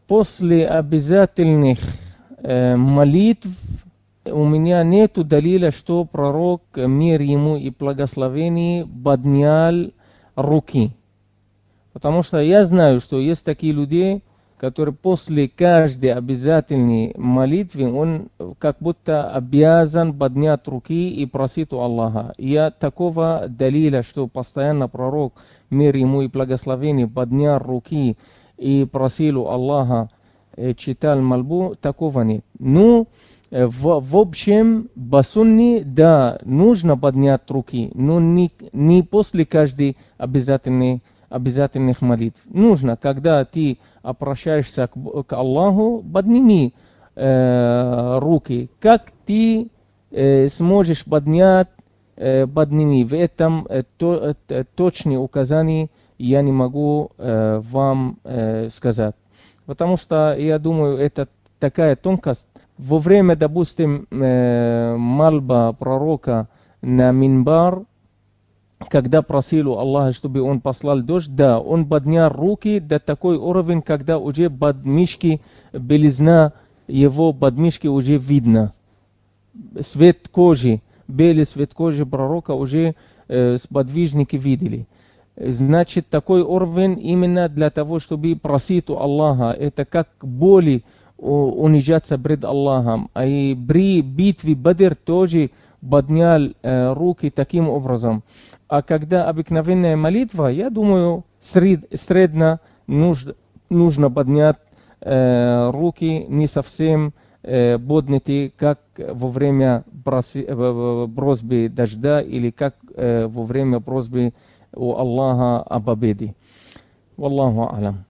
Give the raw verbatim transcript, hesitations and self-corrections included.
после обязательных э, молитв у меня нету далиля, что пророк, мир ему и благословение, поднял руки. Потому что я знаю, что есть такие люди, которые после каждой обязательной молитвы, он как будто обязан поднять руки и просить у Аллаха. Я такого далиля, что постоянно пророк, мир ему и благословение, поднял руки и просил у Аллаха, читал мольбу, такого нет. Ну, в, в общем, по сунне, да, нужно поднять руки, но не, не после каждой обязательной обязательных молитв. Нужно, когда ты обращаешься к, к Аллаху, подними э, руки. Как ты э, сможешь поднять, э, подними. В этом э, то, э, точные указания я не могу э, вам э, сказать. Потому что, я думаю, это такая тонкость. Во время, допустим, э, мольба пророка на минбар, когда просил у Аллаха, чтобы он послал дождь, да, он поднял руки до такой уровень, когда уже подмышки, белизна его подмышки уже видно. Цвет кожи, белый цвет кожи пророка уже э, сподвижники видели. Значит, такой уровень именно для того, чтобы просить у Аллаха. Это как боли унижаться пред Аллахом. А и при битве Бадр тоже поднял э, руки таким образом. А когда обыкновенная молитва, я думаю, сред, средно нужно, нужно поднять э, руки не совсем э, подняты, как во время проси, просьбы дождя или как э, во время просьбы у Аллаха о победе. Валлаху алям.